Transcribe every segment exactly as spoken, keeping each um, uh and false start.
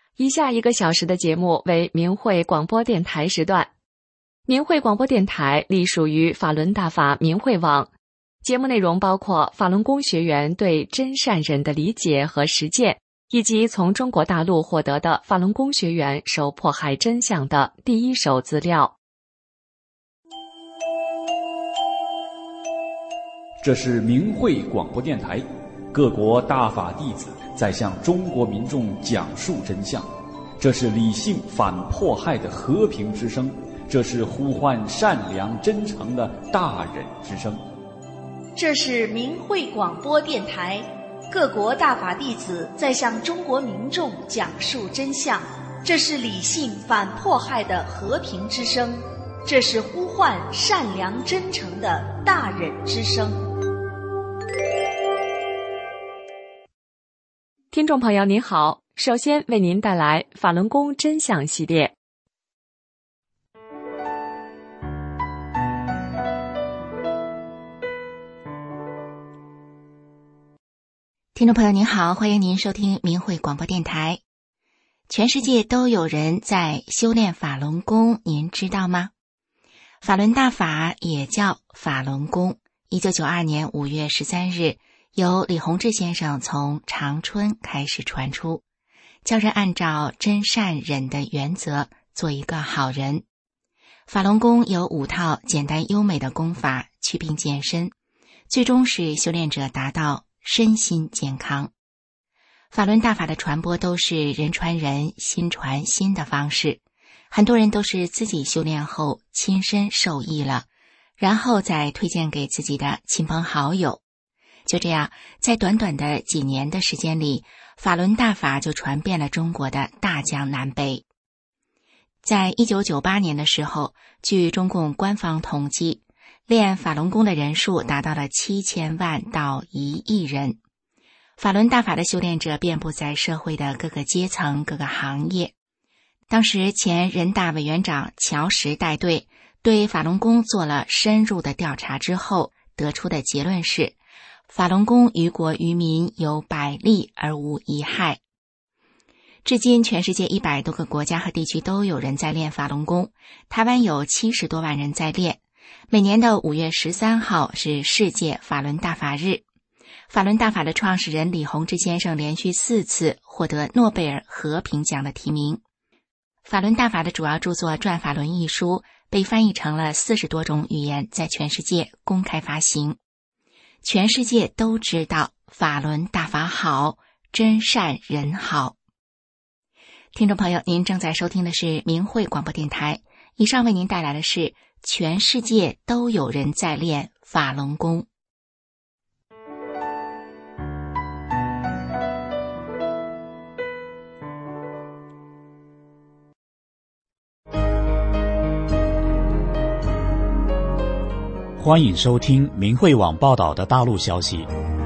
以下一个小时的节目为明慧广播电台时段。明慧广播电台隶属于法轮大法明慧网，节目内容包括法轮功学员对真善忍的理解和实践，以及从中国大陆获得的法轮功学员受迫害真相的第一手资料。 这是明慧广播电台，各国大法弟子在向中国民众讲述真相，这是理性反迫害的和平之声，这是呼唤善良真诚的大忍之声。 这是明慧广播电台，各国大法弟子在向中国民众讲述真相，这是理性反迫害的和平之声，这是呼唤善良真诚的大忍之声。 听众朋友您好，首先为您带来法轮功真相系列。 听众朋友您好，欢迎您收听明慧广播电台。全世界都有人在修炼法轮功，您知道吗？法轮大法也叫法轮功，一九九二年五月十三日由李洪志先生从长春开始传出，教人按照真善忍的原则做一个好人。法轮功有五套简单优美的功法祛病健身，最终使修炼者达到身心健康。法轮大法的传播都是人传人心传心的方式，很多人都是自己修炼后亲身受益了，然后再推荐给自己的亲朋好友。就这样，在短短的几年的时间里，法轮大法就传遍了中国的大江南北。在一九九八年的时候，据中共官方统计，练法轮功的人数达到了七千万到一亿人。法轮大法的修炼者遍布在社会的各个阶层、各个行业。当时前人大委员长乔石带队对法轮功做了深入的调查之后，得出的结论是，法轮功于国于民有百利而无一害。至今全世界一百多个国家和地区都有人在练法轮功，台湾有七十多万人在练。每年的五月十三号是世界法轮大法日。法轮大法的创始人李洪志先生连续四次获得诺贝尔和平奖的提名。法轮大法的主要著作《转法轮》一书被翻译成了四十多种语言，在全世界公开发行。全世界都知道法轮大法好，真善人好。听众朋友，您正在收听的是明慧广播电台，以上为您带来的是全世界都有人在练法轮功。 欢迎收听明慧网报道的大陆消息。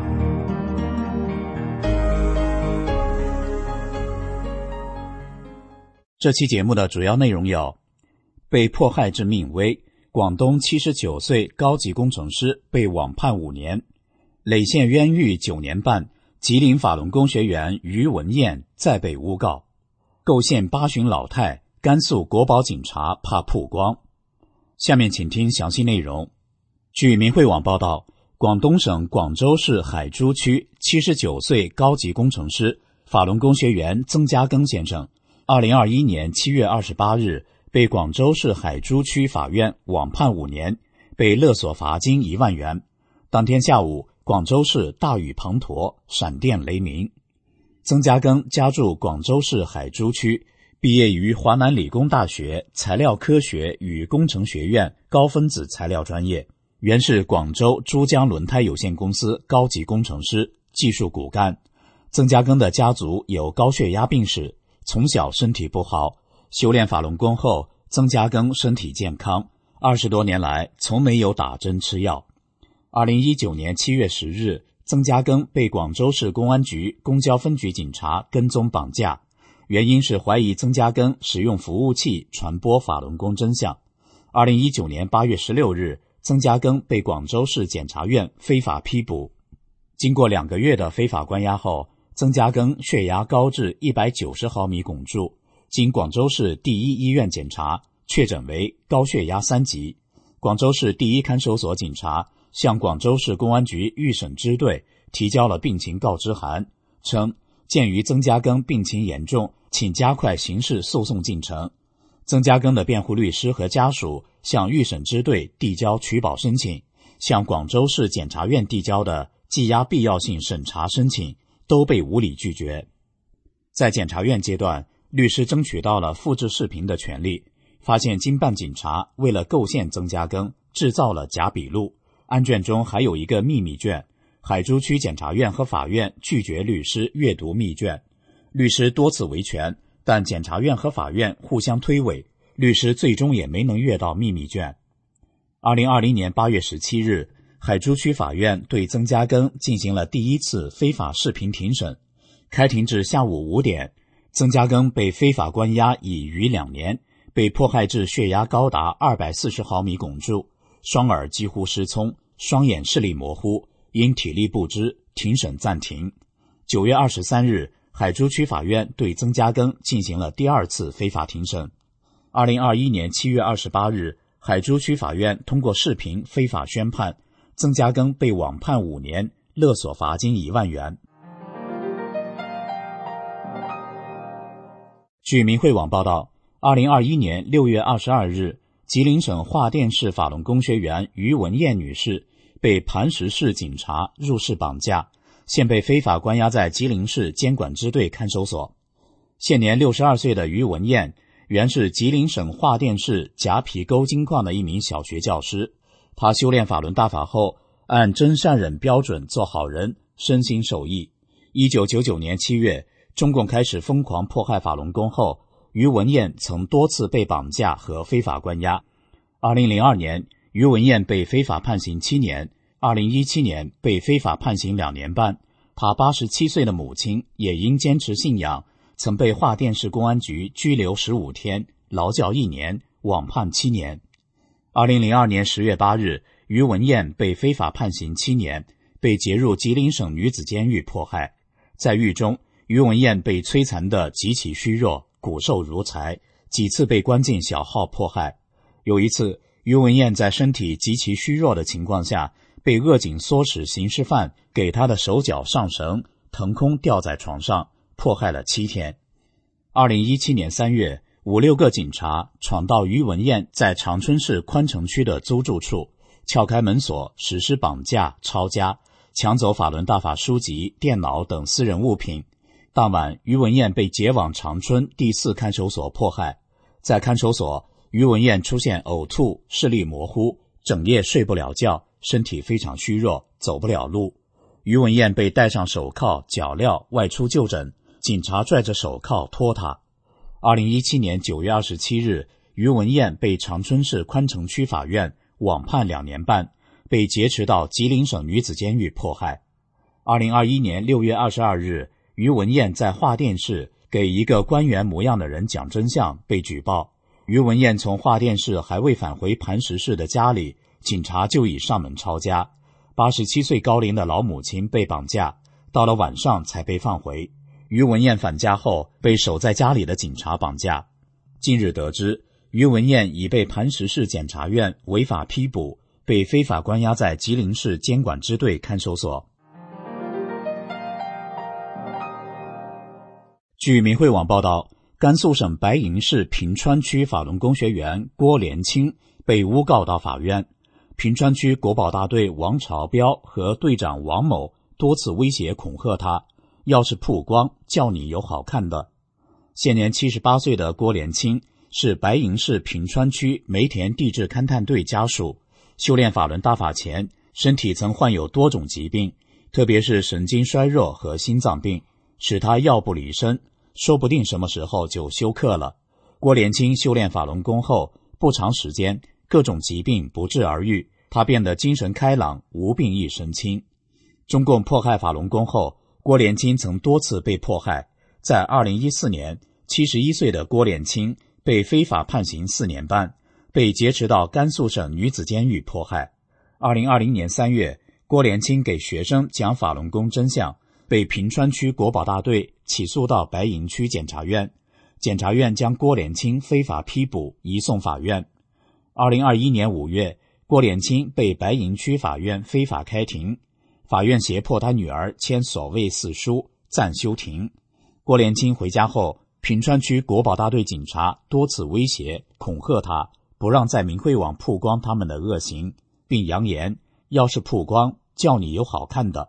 这期节目的主要内容有：被迫害致命危，广东七十九岁高级工程师被网判五年；累县冤狱九年半，吉林法轮功学员于文艳再被诬告；构陷八旬老太，甘肃国保警察怕曝光。下面请听详细内容。据明慧网报道，广东省广州市海珠区七十九岁高级工程师、法轮功学员曾家庚先生，二零二一年七月二十八日被广州市海珠区法院网判五年，被勒索罚金一万元。当天下午，广州市大雨滂沱，闪电雷鸣。曾家庚家住广州市海珠区，毕业于华南理工大学材料科学与工程学院高分子材料专业，原是广州珠江轮胎有限公司高级工程师，技术骨干。曾家庚的家族有高血压病史，从小身体不好，修炼法轮功后，曾家庚身体健康，二十多年来从没有打针吃药。二零一九年七月十日，曾家庚被广州市公安局公交分局警察跟踪绑架，原因是怀疑曾家庚使用服务器传播法轮功真相。二零一九年八月十六日，曾家庚被广州市检察院非法批捕。经过两个月的非法关押后， 曾家庚血压高至一百九十毫米汞柱，经广州市第一医院检查，确诊为高血压三级。广州市第一看守所警察向广州市公安局预审支队提交了病情告知函，称鉴于曾家庚病情严重，请加快刑事诉讼进程。曾家庚的辩护律师和家属向预审支队递交取保申请，向广州市检察院递交的羁押必要性审查申请都被无理拒绝。在检察院阶段，律师争取到了复制视频的权利，发现经办警察为了构陷曾家庚制造了假笔录，案卷中还有一个秘密卷，海珠区检察院和法院拒绝律师阅读密卷，律师多次维权，但检察院和法院互相推诿，律师最终也没能阅到秘密卷。二零二零年八月十七日，海珠区法院对曾家庚进行了第一次非法视频庭审，开庭至下午五点，曾家庚被非法关押已逾两年，被迫害致血压高达二百四十毫米汞柱，双耳几乎失聪，双眼视力模糊，因体力不支，庭审暂停。九月二十三日，海珠区法院对曾家庚进行了第二次非法庭审。二零二一年七月二十八日，海珠区法院通过视频非法宣判，曾家庚被网判五年，勒索罚金一万元。据明慧网报道，二零二一年六月二十二日，吉林省桦甸市法轮功学员于文艳女士被磐石市警察入室绑架，现被非法关押在吉林市监管支队看守所。现年六十二岁的于文艳原是吉林省桦甸市夹皮沟金矿的一名小学教师，他修炼法轮大法后，按真善忍标准做好人，身心受益。一九九九年七月，中共开始疯狂迫害法轮功后，于文艳曾多次被绑架和非法关押。二零零二年，于文艳被非法判刑七年，二零一七年被非法判刑两年半。他八十七岁的母亲也因坚持信仰，曾被桦甸市公安局拘留十五天，劳教一年，网判七年。二零零二年十月八日，于文艳被非法判刑七年，被劫入吉林省女子监狱迫害。在狱中，于文艳被摧残得极其虚弱，骨瘦如柴，几次被关进小号迫害。有一次，于文艳在身体极其虚弱的情况下，被扼颈唆使刑事犯给他的手脚上绳，腾空吊在床上，迫害了七天。二零一七年三月，五六个警察闯到于文艳在长春市宽城区的租住处，撬开门锁，实施绑架、抄家，抢走法轮大法书籍、电脑等私人物品。当晚，于文艳被劫往长春第四看守所迫害。在看守所，于文艳出现呕吐、视力模糊，整夜睡不了觉，身体非常虚弱，走不了路。于文艳被戴上手铐、脚镣外出就诊，警察拽着手铐拖他。二零一七年九月二十七日，于文艳被长春市宽城区法院网判两年半，被劫持到吉林省女子监狱迫害。二零二一年六月二十二日，于文艳在桦甸市给一个官员模样的人讲真相，被举报。于文艳从桦甸市还未返回磐石市的家里，警察就已上门抄家。八十七岁高龄的老母亲被绑架，到了晚上才被放回。于文艳返家后，被守在家里的警察绑架。近日得知，于文艳已被磐石市检察院违法批捕，被非法关押在吉林市监管支队看守所。据明慧网报道，甘肃省白银市平川区法轮功学员郭连清被诬告到法院。平川区国保大队王朝彪和队长王某多次威胁恐吓他，要是曝光，叫你有好看的。现年七十八岁的郭连清是白银市平川区梅田地质勘探队家属，修炼法轮大法前，身体曾患有多种疾病，特别是神经衰弱和心脏病，使他药不离身，说不定什么时候就休克了。郭连清修炼法轮功后，不长时间，各种疾病不治而愈，他变得精神开朗，无病一身轻。中共迫害法轮功后，郭连清曾多次被迫害。在二零一四年，七十一岁的郭连清被非法判刑四年半，被劫持到甘肃省女子监狱迫害。二零二零年三月，郭连清给学生讲法轮功真相， 被平川区国保大队起诉到白银区检察院，检察院将郭连清非法批捕移送法院。二零二一年五月，郭连清被白银区法院非法开庭，法院胁迫他女儿签所谓四书暂休庭。郭连清回家后，平川区国保大队警察多次威胁恐吓他，不让在明慧网曝光他们的恶行，并扬言要是曝光，叫你有好看的。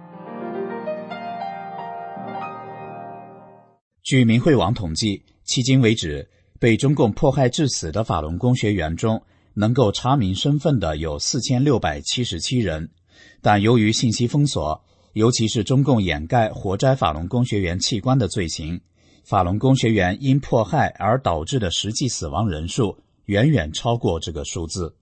据明慧网统计，迄今为止，被中共迫害致死的法轮功学员中，能够查明身份的有四千六百七十七人，但由于信息封锁，尤其是中共掩盖活摘法轮功学员器官的罪行，法轮功学员因迫害而导致的实际死亡人数远远超过这个数字。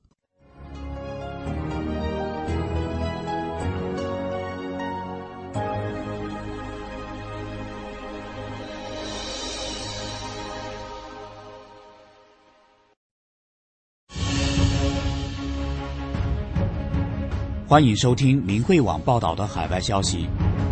欢迎收听明慧网报道的海外消息。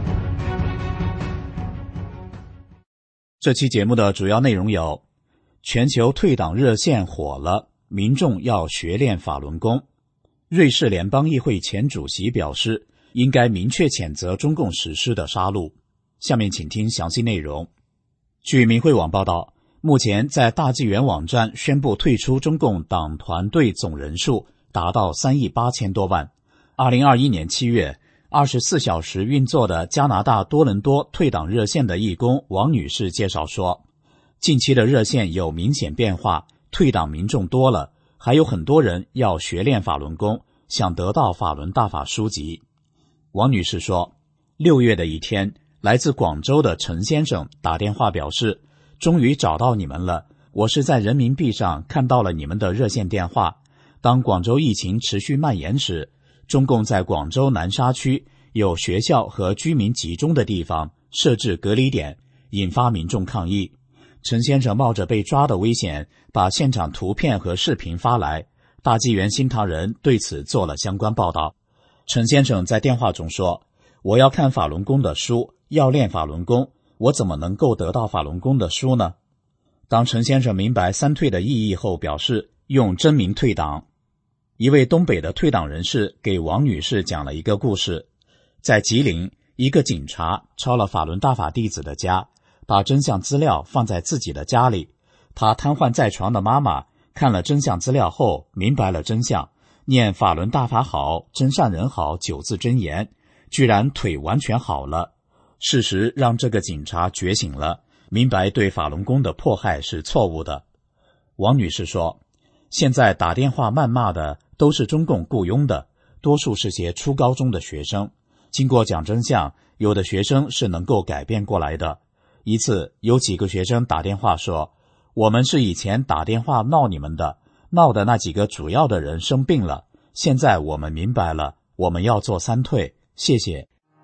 这期节目的主要内容有：全球退党热线火了，民众要学练法轮功；瑞士联邦议会前主席表示，应该明确谴责中共实施的杀戮。下面请听详细内容。据明慧网报道，目前在大纪元网站宣布退出中共党团队总人数达到三亿八千多万。二零二一年七月，二十四小时运作的加拿大多伦多退党热线的义工王女士介绍说，近期的热线有明显变化，退党民众多了，还有很多人要学练法轮功，想得到法轮大法书籍。王女士说，六月的一天，来自广州的陈先生打电话表示，终于找到你们了，我是在人民币上看到了你们的热线电话。当广州疫情持续蔓延时，中共在广州南沙区有学校和居民集中的地方设置隔离点，引发民众抗议。陈先生冒着被抓的危险，把现场图片和视频发来，大纪元新唐人对此做了相关报道。陈先生在电话中说，我要看法轮功的书，要练法轮功，我怎么能够得到法轮功的书呢？当陈先生明白三退的意义后，表示用真名退党。一位东北的退党人士给王女士讲了一个故事，在吉林，一个警察抄了法轮大法弟子的家，把真相资料放在自己的家里。他瘫痪在床的妈妈看了真相资料后明白了真相，念法轮大法好，真善人好九字真言，居然腿完全好了。事实让这个警察觉醒了，明白对法轮功的迫害是错误的。王女士说，现在打电话谩骂的都是中共雇佣的，多数是些初高中的学生。经过讲真相，有的学生是能够改变过来的。一次，有几个学生打电话说，我们是以前打电话闹你们的，闹的那几个主要的人生病了，现在我们明白了，我们要做三退，谢谢。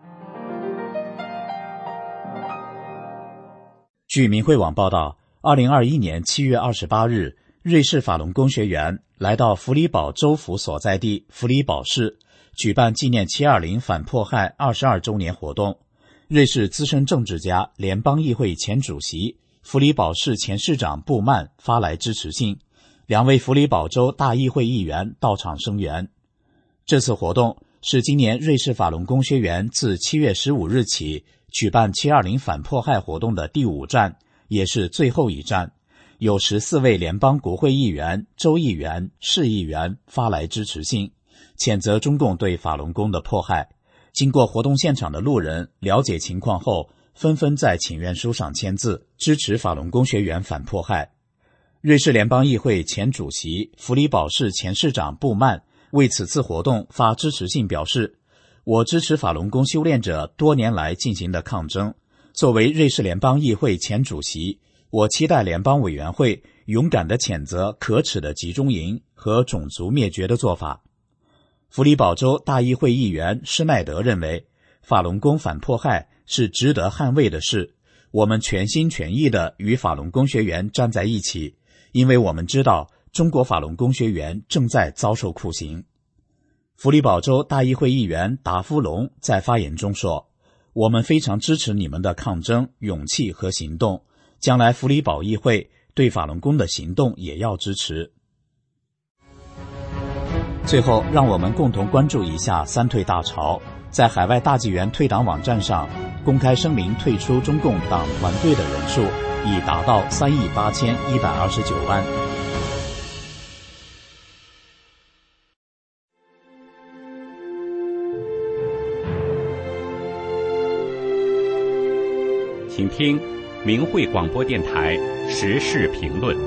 据明慧网报道，二零二一年七月二十八日，瑞士法轮功学员来到弗里堡州府所在地弗里堡市，举办纪念七二零反迫害二十二周年活动。瑞士资深政治家、联邦议会前主席、弗里堡市前市长布曼发来支持信，两位弗里堡州大议会议员到场声援。这次活动是今年瑞士法轮功学员自七月十五日起举办七二零反迫害活动的第五站，也是最后一站。有十四位联邦国会议员、州议员、市议员发来支持信，谴责中共对法轮功的迫害。经过活动现场的路人了解情况后，纷纷在请愿书上签字，支持法轮功学员反迫害。瑞士联邦议会前主席、弗里堡市前市长布曼为此次活动发支持信表示，我支持法轮功修炼者多年来进行的抗争。作为瑞士联邦议会前主席，我期待联邦委员会勇敢地谴责可耻的集中营和种族灭绝的做法。弗里堡州大议会议员施耐德认为，法轮功反迫害是值得捍卫的事，我们全心全意地与法轮功学员站在一起，因为我们知道中国法轮功学员正在遭受酷刑。弗里堡州大议会议员达夫龙在发言中说， 我们非常支持你们的抗争、勇气和行动，将来福里堡议会对法轮功的行动也要支持。最后，让我们共同关注一下三退大潮。在海外大纪元退党网站上公开声明退出中共党团队的人数已达到三亿八千一百二十九万。 请听明慧广播电台时事评论。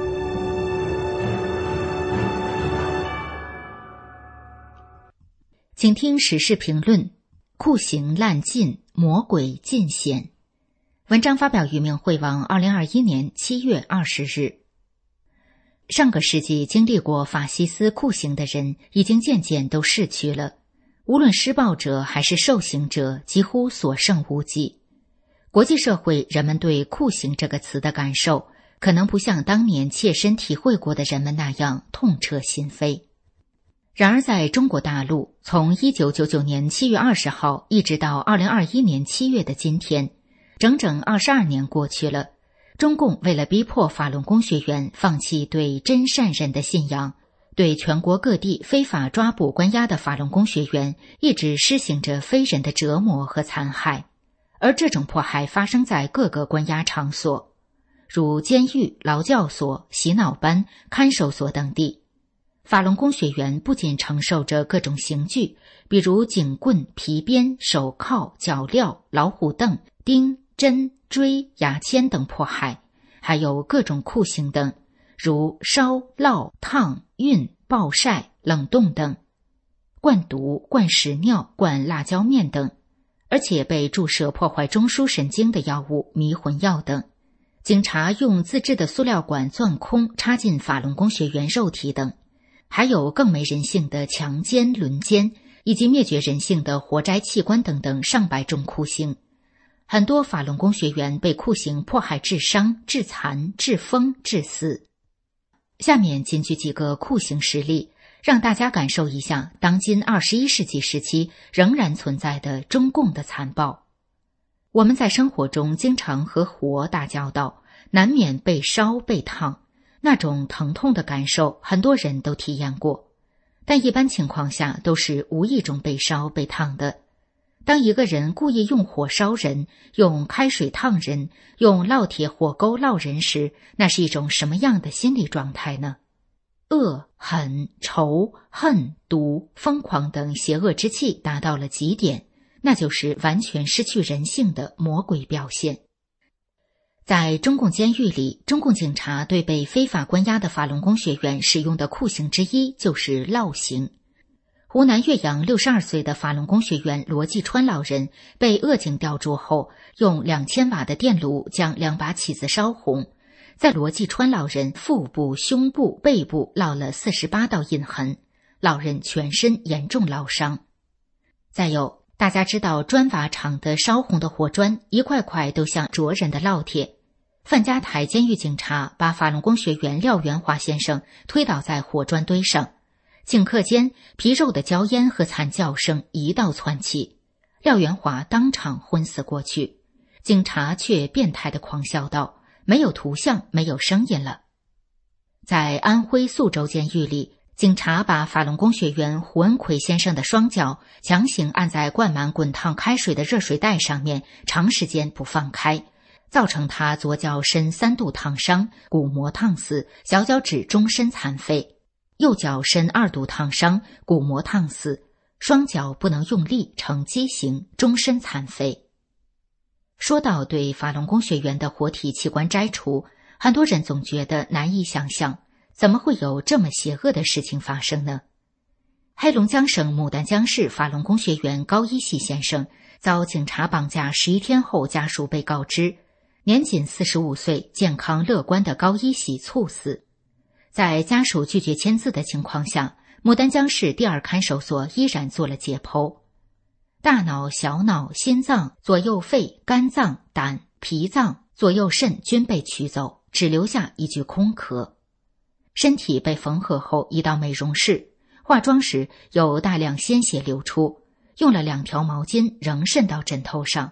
请听时事评论：酷刑滥禁，魔鬼尽显。文章发表于明慧网二零二一年七月二十日。上个世纪经历过法西斯酷刑的人已经渐渐都逝去了，无论施暴者还是受刑者几乎所剩无几。国际社会人们对酷刑这个词的感受可能不像当年切身体会过的人们那样痛彻心扉。然而在中国大陆，从一九九九年七月二十号一直到二零二一年七月的今天，整整二十二年过去了，中共为了逼迫法轮功学员放弃对真善忍的信仰，对全国各地非法抓捕关押的法轮功学员一直施行着非人的折磨和残害。而这种迫害发生在各个关押场所，如监狱、劳教所、洗脑班、看守所等地。法轮功学员不仅承受着各种刑具，比如警棍、皮鞭、手铐、脚镣、老虎凳、钉、针、锥、牙签等迫害，还有各种酷刑等，如烧、烙、烫、熨、暴晒、冷冻等，灌毒、灌屎尿、灌辣椒面等，而且被注射破坏中枢神经的药物迷魂药等。警察用自制的塑料管钻空插进法轮功学员肉体等，还有更没人性的强奸、轮奸，以及灭绝人性的活摘器官等等上百种酷刑。很多法轮功学员被酷刑迫害致伤、致残、致疯、致死。下面仅举几个酷刑实例，让大家感受一下当今二十一世纪时期仍然存在的中共的残暴。我们在生活中经常和火打交道，难免被烧、被烫，那种疼痛的感受很多人都体验过，但一般情况下都是无意中被烧、被烫的。当一个人故意用火烧人，用开水烫人，用烙铁火钩烙人时，那是一种什么样的心理状态呢？恶、狠、仇、恨、毒、疯狂等邪恶之气达到了极点，那就是完全失去人性的魔鬼表现。在中共监狱里，中共警察对被非法关押的法轮功学员使用的酷刑之一就是烙刑。湖南岳阳六十二岁的法轮功学员罗继川老人被恶警吊住后，用两千瓦的电炉将两把起子烧红，在罗继川老人腹部、胸部、背部烙了四十八道印痕，老人全身严重烙伤。再有，大家知道砖瓦厂的烧红的火砖一块块都像灼人的烙铁。范家台监狱警察把法轮功学员廖元华先生推倒在火砖堆上，顷刻间皮肉的焦烟和惨叫声一道窜起，廖元华当场昏死过去。警察却变态地狂笑道：没有图像，没有声音了。在安徽宿州监狱里，警察把法轮功学员胡恩奎先生的双脚强行按在灌满滚烫开水的热水袋上面，长时间不放开，造成他左脚身三度烫伤，骨膜烫死，小脚趾终身残废；右脚身二度烫伤，骨膜烫死，双脚不能用力，呈畸形，终身残废。说到对法轮功学员的活体器官摘除，很多人总觉得难以想象，怎么会有这么邪恶的事情发生呢？黑龙江省牡丹江市法轮功学员高一喜先生遭警察绑架十一天后，家属被告知，年仅四十五岁、健康乐观的高一喜猝死。在家属拒绝签字的情况下，牡丹江市第二看守所依然做了解剖。大脑、小脑、心脏、左右肺、肝脏、胆、脾脏、左右肾均被取走，只留下一具空壳。身体被缝合后移到美容室，化妆时有大量鲜血流出，用了两条毛巾仍渗到枕头上，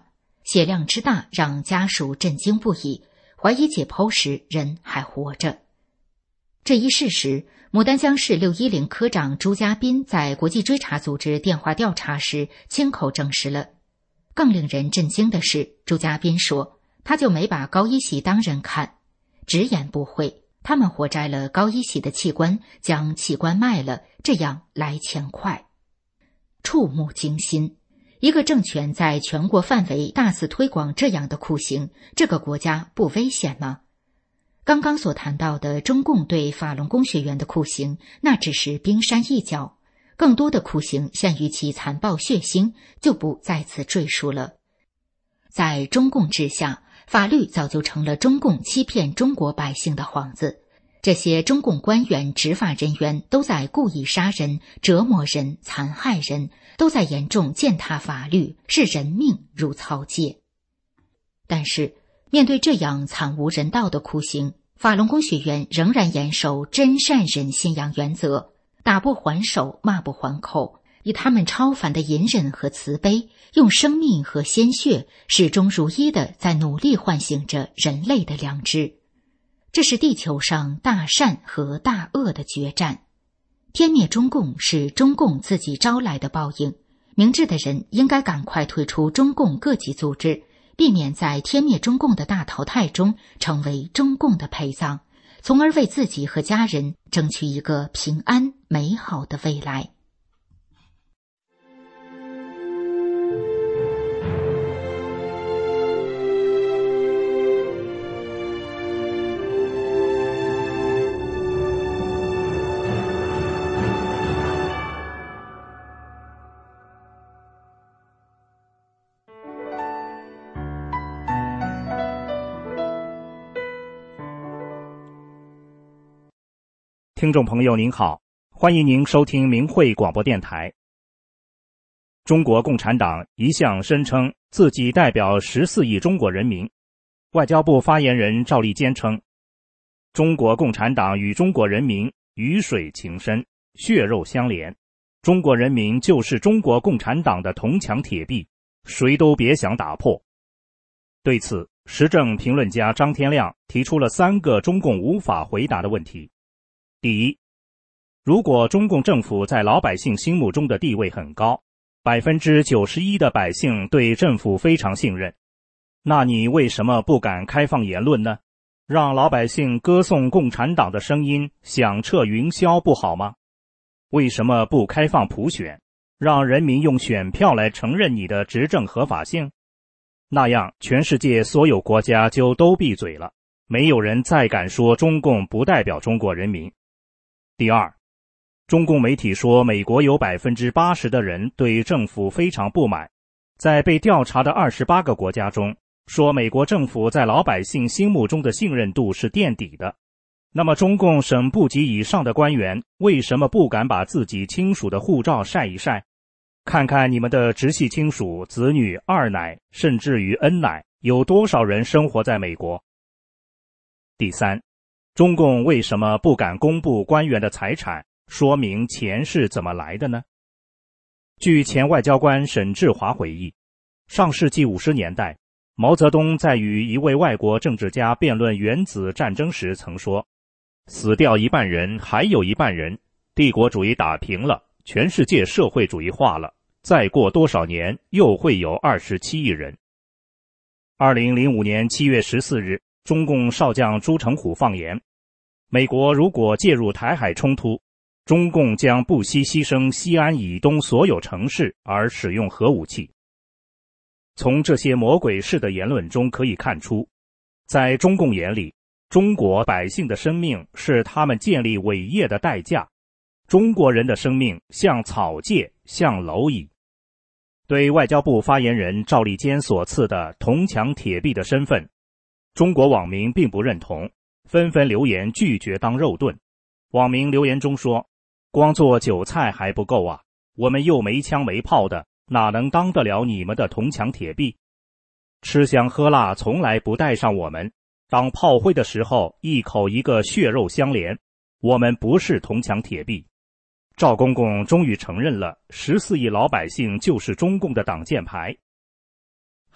血量之大让家属震惊不已，怀疑解剖时人还活着。这一事实，牡丹江市六一零科长朱家斌在国际追查组织电话调查时亲口证实了。更令人震惊的是，朱家斌说，他就没把高一喜当人看，直言不讳，他们活摘了高一喜的器官，将器官卖了，这样来钱快。触目惊心，一个政权在全国范围大肆推广这样的酷刑，这个国家不危险吗？刚刚所谈到的中共对法轮功学员的酷刑，那只是冰山一角，更多的酷刑限于其残暴血腥，就不在此赘述了。在中共之下，法律早就成了中共欺骗中国百姓的幌子，这些中共官员、执法人员都在故意杀人、折磨人、残害人，都在严重践踏法律，视人命如草芥。但是面对这样惨无人道的酷刑，法轮功学员仍然严守真善忍信仰原则，打不还手，骂不还口，以他们超凡的隐忍和慈悲，用生命和鲜血始终如一地在努力唤醒着人类的良知。这是地球上大善和大恶的决战。天灭中共是中共自己招来的报应，明智的人应该赶快退出中共各级组织，避免在天灭中共的大淘汰中成为中共的陪葬，从而为自己和家人争取一个平安美好的未来。 听众朋友您好，欢迎您收听明慧广播电台。中国共产党一向声称自己代表十四亿中国人民。外交部发言人赵立坚称，中国共产党与中国人民鱼水情深，血肉相连，中国人民就是中国共产党的铜墙铁壁，谁都别想打破。对此，时政评论家张天亮提出了三个中共无法回答的问题。第一，如果中共政府在老百姓心目中的地位很高，百分之九十一的百姓对政府非常信任，那你为什么不敢开放言论呢？让老百姓歌颂共产党的声音响彻云霄不好吗？为什么不开放普选，让人民用选票来承认你的执政合法性？那样全世界所有国家就都闭嘴了，没有人再敢说中共不代表中国人民。第二，中共媒体说美国有 百分之八十 的人对政府非常不满，在被调查的二十八个国家中，说美国政府在老百姓心目中的信任度是垫底的。那么中共省部级以上的官员为什么不敢把自己亲属的护照晒一晒？看看你们的直系亲属、子女、二奶，甚至于恩奶，有多少人生活在美国？第三，中共为什么不敢公布官员的财产，说明钱是怎么来的呢？据前外交官沈志华回忆，上世纪五十年代，毛泽东在与一位外国政治家辩论原子战争时曾说，死掉一半人，还有一半人，帝国主义打平了，全世界社会主义化了，再过多少年又会有二十七亿人。二零零五年七月十四日，中共少将朱成虎放言，美国如果介入台海冲突，中共将不惜牺牲西安以东所有城市而使用核武器。从这些魔鬼式的言论中可以看出，在中共眼里，中国百姓的生命是他们建立伟业的代价，中国人的生命像草芥，像蝼蚁。对外交部发言人赵立坚所赐的铜墙铁壁的身份，中国网民并不认同，纷纷留言拒绝当肉盾。网民留言中说，光做韭菜还不够啊，我们又没枪没炮的，哪能当得了你们的铜墙铁壁？吃香喝辣从来不带上我们，当炮灰的时候一口一个血肉相连，我们不是铜墙铁壁。赵公公终于承认了十四亿老百姓就是中共的挡箭牌。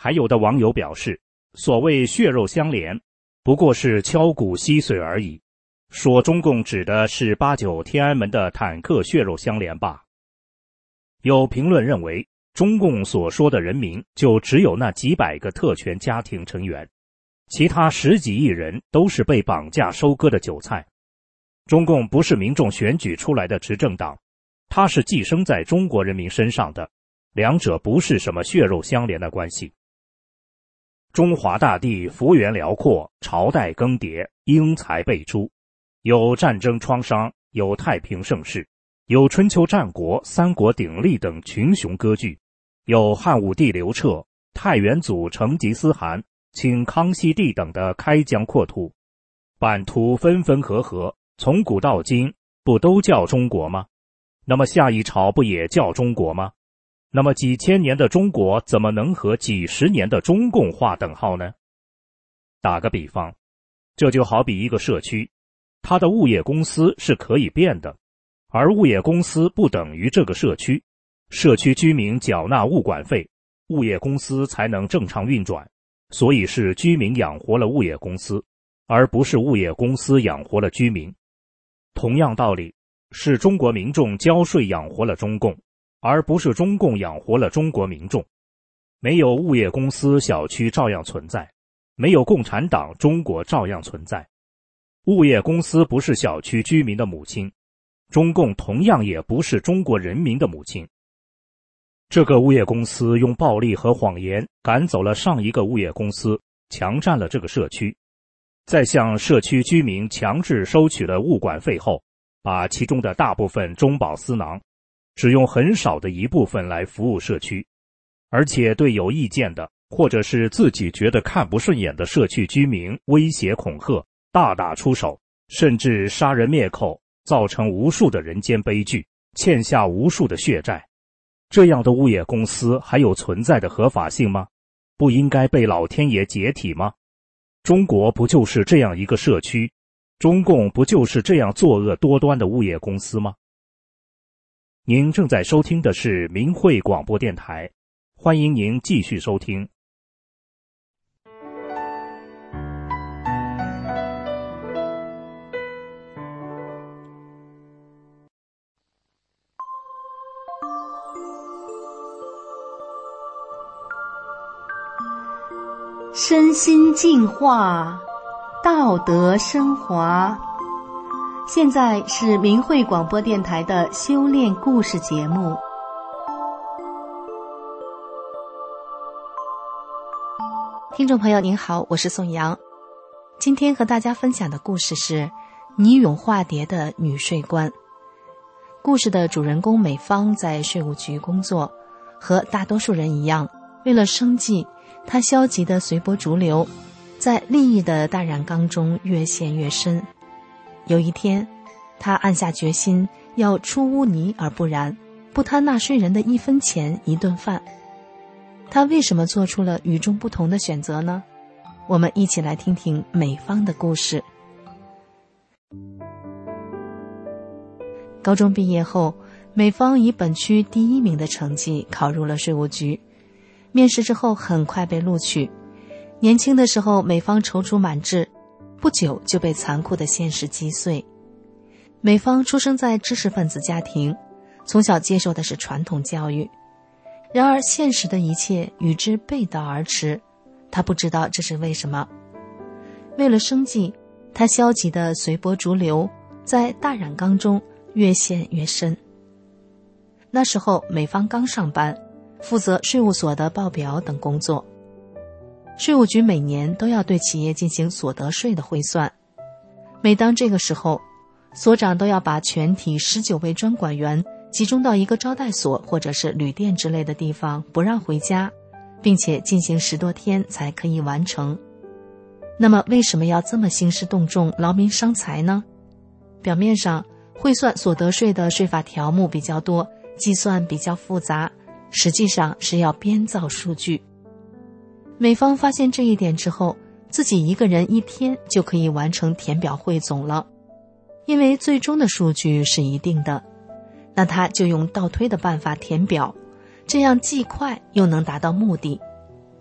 还有的网友表示，所谓血肉相连，不过是敲骨吸髓而已，说中共指的是八九天安门的坦克血肉相连罢。有评论认为，中共所说的人民就只有那几百个特权家庭成员，其他十几亿人都是被绑架收割的韭菜。中共不是民众选举出来的执政党，它是寄生在中国人民身上的，两者不是什么血肉相连的关系。中华大地幅员辽阔，朝代更迭，英才辈出，有战争创伤，有太平盛世，有春秋战国、三国鼎立等群雄割据，有汉武帝刘彻、太元祖成吉思汗、清康熙帝等的开疆扩土，版图分分合合，从古到今不都叫中国吗？那么下一朝不也叫中国吗？那么几千年的中国怎么能和几十年的中共划等号呢？打个比方，这就好比一个社区，它的物业公司是可以变的，而物业公司不等于这个社区，社区居民缴纳物管费，物业公司才能正常运转，所以是居民养活了物业公司，而不是物业公司养活了居民。同样道理，是中国民众交税养活了中共，而不是中共养活了中国民众。没有物业公司，小区照样存在；没有共产党，中国照样存在。物业公司不是小区居民的母亲，中共同样也不是中国人民的母亲。这个物业公司用暴力和谎言赶走了上一个物业公司，强占了这个社区，在向社区居民强制收取了物管费后，把其中的大部分中饱私囊，只用很少的一部分来服务社区，而且对有意见的或者是自己觉得看不顺眼的社区居民威胁恐吓，大打出手，甚至杀人灭口，造成无数的人间悲剧，欠下无数的血债。这样的物业公司还有存在的合法性吗？不应该被老天爷解体吗？中国不就是这样一个社区？中共不就是这样作恶多端的物业公司吗？您正在收听的是明慧广播电台，欢迎您继续收听。 身心净化，道德升华。现在是明慧广播电台的修炼故事节目。 听众朋友您好，我是宋阳。今天和大家分享的故事是倪永化蝶的女税官。故事的主人公美芳在税务局工作，和大多数人一样，为了生计，她消极地随波逐流，在利益的大染缸中越陷越深。有一天，她暗下决心要出污泥而不染，不贪纳税人的一分钱一顿饭。她为什么做出了与众不同的选择呢？我们一起来听听美芳的故事。高中毕业后，美芳以本区第一名的成绩考入了税务局。面试之后很快被录取。年轻的时候，美芳踌躇满志，不久就被残酷的现实击碎。美芳出生在知识分子家庭，从小接受的是传统教育。然而现实的一切与之背道而驰，她不知道这是为什么。为了生计，她消极地随波逐流，在大染缸中越陷越深。那时候美芳刚上班，负责税务所的报表等工作。税务局每年都要对企业进行所得税的汇算，每当这个时候，所长都要把全体十九位专管员集中到一个招待所或者是旅店之类的地方，不让回家，并且进行十多天才可以完成。那么为什么要这么兴师动众，劳民伤财呢？表面上汇算所得税的税法条目比较多，计算比较复杂，实际上是要编造数据。美芳发现这一点之后，自己一个人一天就可以完成填表汇总了，因为最终的数据是一定的，那他就用倒推的办法填表，这样既快又能达到目的。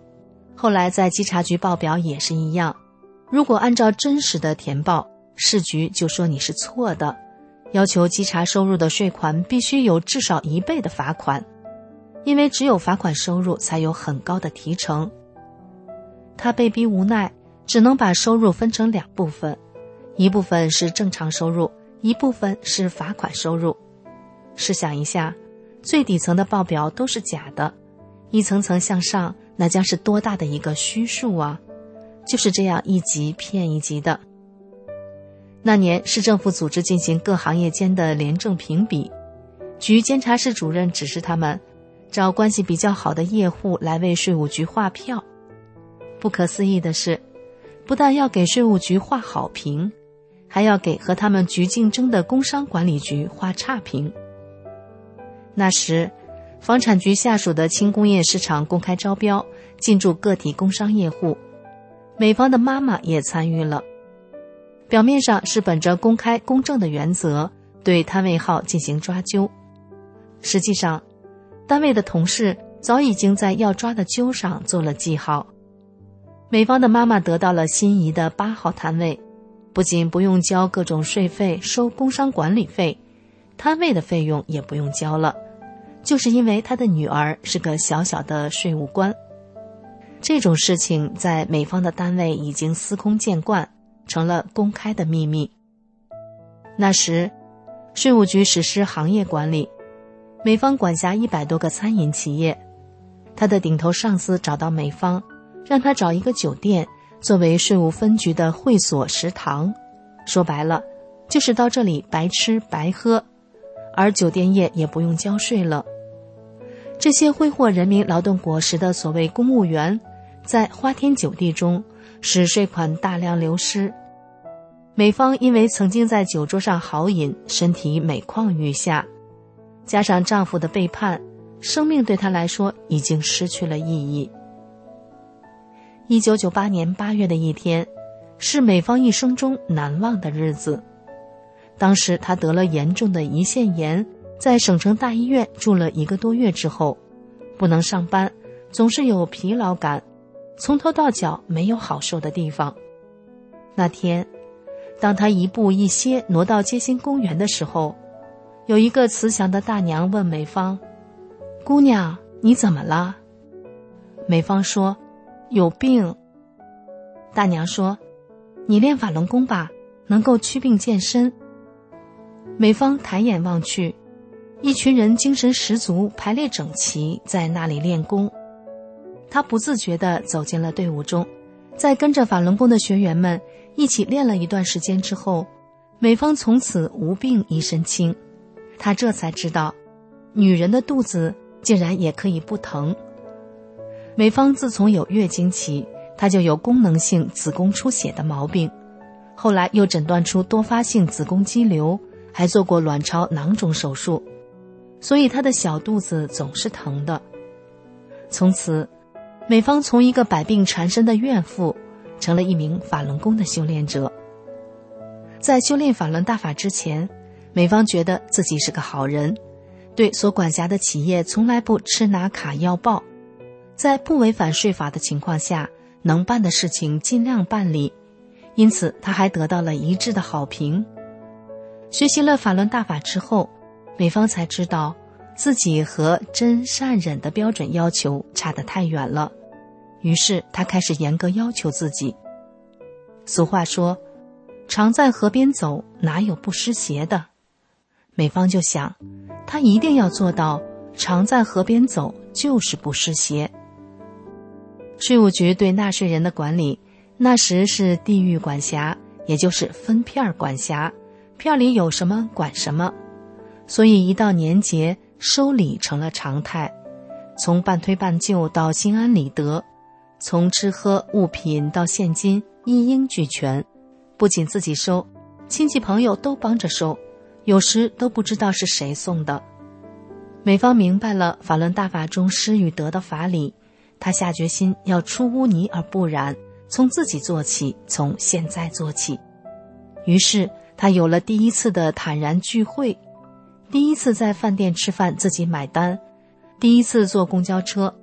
后来在稽查局报表也是一样，如果按照真实的填报，市局就说你是错的，要求稽查收入的税款必须有至少一倍的罚款，因为只有罚款收入才有很高的提成。他被逼无奈，只能把收入分成两部分，一部分是正常收入，一部分是罚款收入。试想一下，最底层的报表都是假的，一层层向上，那将是多大的一个虚数啊！就是这样一级骗一级的。那年市政府组织进行各行业间的廉政评比，局监察室主任指示他们找关系比较好的业户来为税务局划票。不可思议的是，不但要给税务局划好评，还要给和他们局竞争的工商管理局划差评。那时房产局下属的轻工业市场公开招标，进驻个体工商业户，美方的妈妈也参与了。表面上是本着公开公正的原则对摊位号进行抓阄，实际上单位的同事早已经在要抓的阄上做了记号。美方的妈妈得到了心仪的八号摊位，不仅不用交各种税费，收工商管理费，摊位的费用也不用交了，就是因为她的女儿是个小小的税务官。这种事情在美方的单位已经司空见惯，成了公开的秘密。那时税务局实施行业管理，美方管辖一百多个餐饮企业，他的顶头上司找到美方，让他找一个酒店作为税务分局的会所食堂，说白了就是到这里白吃白喝，而酒店业也不用交税了。这些挥霍人民劳动果实的所谓公务员，在花天酒地中使税款大量流失。美方因为曾经在酒桌上豪饮，身体每况愈下，加上丈夫的背叛，生命对她来说已经失去了意义。一九九八年八月的一天，是美方一生中难忘的日子。当时她得了严重的胰腺炎，在省城大医院住了一个多月之后，不能上班，总是有疲劳感，从头到脚没有好受的地方。那天当她一步一歇挪到街心公园的时候，有一个慈祥的大娘问美方：姑娘，你怎么了？美方说：有病。大娘说：你练法轮功吧，能够祛病健身。美方抬眼望去，一群人精神十足，排列整齐，在那里练功。她不自觉地走进了队伍中，在跟着法轮功的学员们一起练了一段时间之后，美方从此无病一身轻。她这才知道，女人的肚子竟然也可以不疼。美方自从有月经期，她就有功能性子宫出血的毛病，后来又诊断出多发性子宫肌瘤，还做过卵巢囊肿手术，所以她的小肚子总是疼的。从此，美方从一个百病缠身的怨妇，成了一名法轮功的修炼者。在修炼法轮大法之前，美方觉得自己是个好人，对所管辖的企业从来不吃拿卡要报，在不违反税法的情况下，能办的事情尽量办理，因此他还得到了一致的好评。学习了法轮大法之后，美方才知道自己和真善忍的标准要求差得太远了，于是他开始严格要求自己。俗话说，常在河边走，哪有不湿鞋的？美方就想，他一定要做到常在河边走，就是不湿鞋。税务局对纳税人的管理，那时是地域管辖，也就是分片管辖，片里有什么管什么，所以一到年节，收礼成了常态，从半推半就到心安理得，从吃喝物品到现金，一应俱全。不仅自己收，亲戚朋友都帮着收，有时都不知道是谁送的。美方明白了法轮大法中施与得的法理，他下决心要出污泥而不染，从自己做起，从现在做起。于是他有了第一次的坦然聚会，第一次在饭店吃饭自己买单，第一次坐公交车，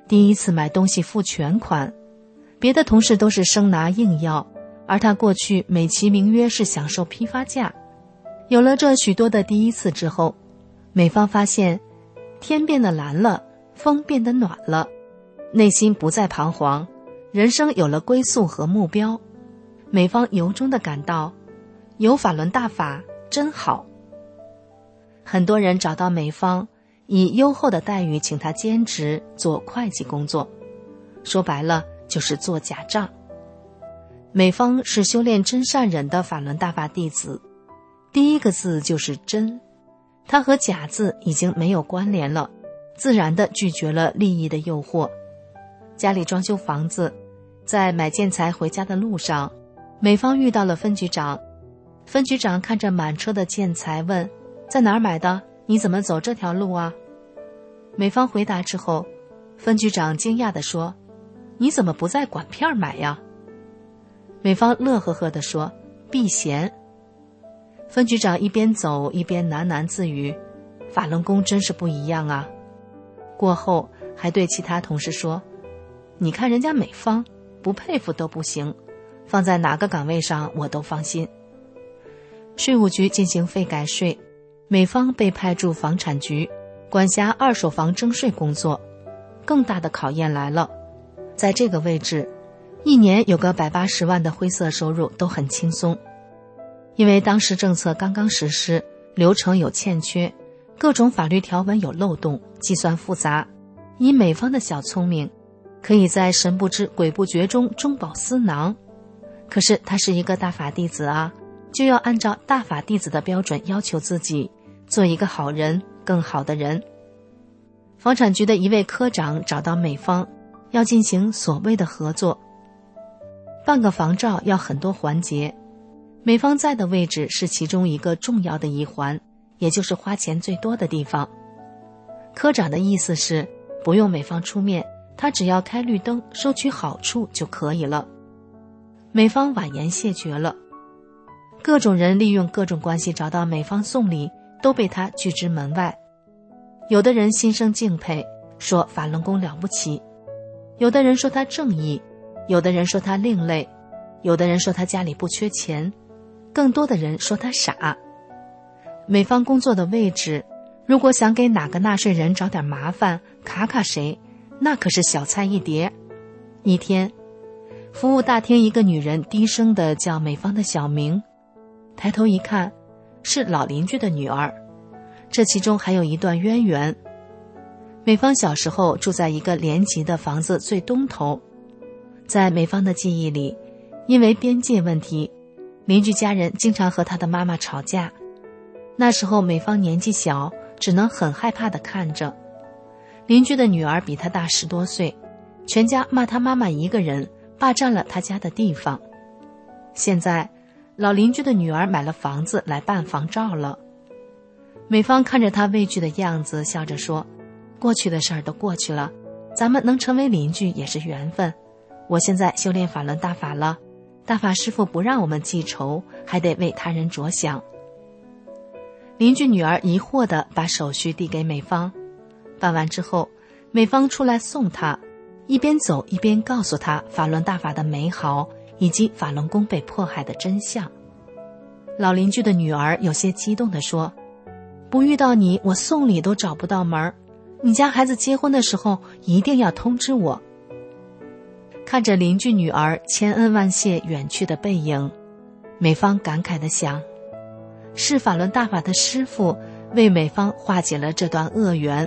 第一次买东西付全款，别的同事都是生拿硬要，而他过去美其名曰是享受批发价。有了这许多的第一次之后，美芳发现天变得蓝了，风变得暖了，内心不再彷徨，人生有了归宿和目标。美芳由衷地感到有法轮大法真好。很多人找到美芳，以优厚的待遇请她兼职做会计工作，说白了就是做假账。美芳是修炼真善忍的法轮大法弟子，第一个字就是真，她和假字已经没有关联了，自然地拒绝了利益的诱惑。家里装修房子，在买建材回家的路上，美芳遇到了分局长。分局长看着满车的建材问，在哪儿买的？你怎么走这条路啊？美芳回答之后，分局长惊讶地说，你怎么不在管片买呀？美芳乐呵呵地说，避嫌。分局长一边走一边喃喃自语，法轮功真是不一样啊。过后还对其他同事说，你看人家美芳，不佩服都不行，放在哪个岗位上我都放心。税务局进行废改税，美芳被派驻房产局，管辖二手房征税工作。更大的考验来了，在这个位置，一年有个百八十万的灰色收入都很轻松。因为当时政策刚刚实施，流程有欠缺，各种法律条文有漏洞，计算复杂。以美芳的小聪明，可以在神不知鬼不觉中中饱私囊。可是他是一个大法弟子啊，就要按照大法弟子的标准要求自己，做一个好人，更好的人。房产局的一位科长找到美芳，要进行所谓的合作。办个房照要很多环节，美芳在的位置是其中一个重要的一环，也就是花钱最多的地方。科长的意思是，不用美芳出面，他只要开绿灯，收取好处就可以了。美芳婉言谢绝了。各种人利用各种关系找到美芳送礼，都被他拒之门外。有的人心生敬佩，说法轮功了不起；有的人说他正义；有的人说他另类；有的人说他家里不缺钱；更多的人说他傻。美芳工作的位置，如果想给哪个纳税人找点麻烦，卡卡谁，那可是小菜一碟。一天，服务大厅一个女人低声地叫美芳的小名，抬头一看，是老邻居的女儿。这其中还有一段渊源。美芳小时候住在一个连级的房子最东头，在美芳的记忆里，因为边界问题，邻居家人经常和她的妈妈吵架。那时候美芳年纪小，只能很害怕地看着。邻居的女儿比她大十多岁，全家骂她妈妈一个人，霸占了她家的地方。现在老邻居的女儿买了房子来办房照了。美芳看着她畏惧的样子，笑着说，过去的事儿都过去了，咱们能成为邻居也是缘分。我现在修炼法轮大法了，大法师父不让我们记仇，还得为他人着想。邻居女儿疑惑地把手续递给美芳，办完之后，美芳出来送她，一边走一边告诉她法轮大法的美好，以及法轮功被迫害的真相。老邻居的女儿有些激动地说，不遇到你，我送礼都找不到门儿，你家孩子结婚的时候一定要通知我。看着邻居女儿千恩万谢远去的背影，美芳感慨地想，是法轮大法的师父为美芳化解了这段恶缘。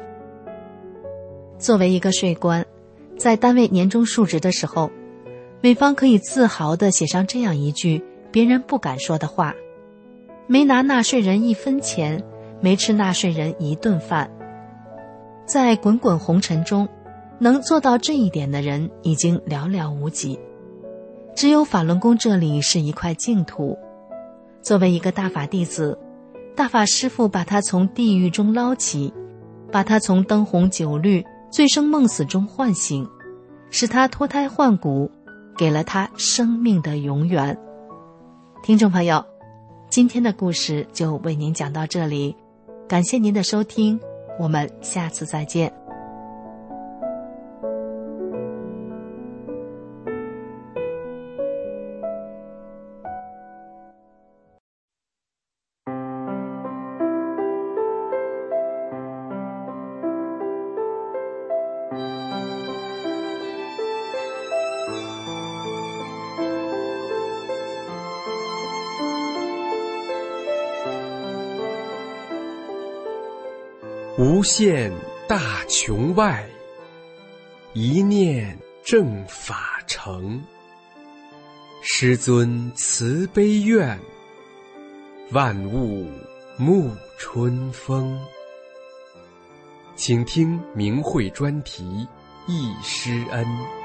作为一个税官，在单位年终述职的时候，美芳可以自豪地写上这样一句别人不敢说的话，没拿纳税人一分钱，没吃纳税人一顿饭。在滚滚红尘中，能做到这一点的人已经寥寥无几，只有法轮功这里是一块净土。作为一个大法弟子，大法师父把他从地狱中捞起，把他从灯红酒绿、醉生梦死中唤醒，使他脱胎换骨，给了他生命的永远。听众朋友，今天的故事就为您讲到这里，感谢您的收听，我们下次再见。 无限大穹外，一念正法成。师尊慈悲愿，万物沐春风。请听明慧专题《忆师恩》。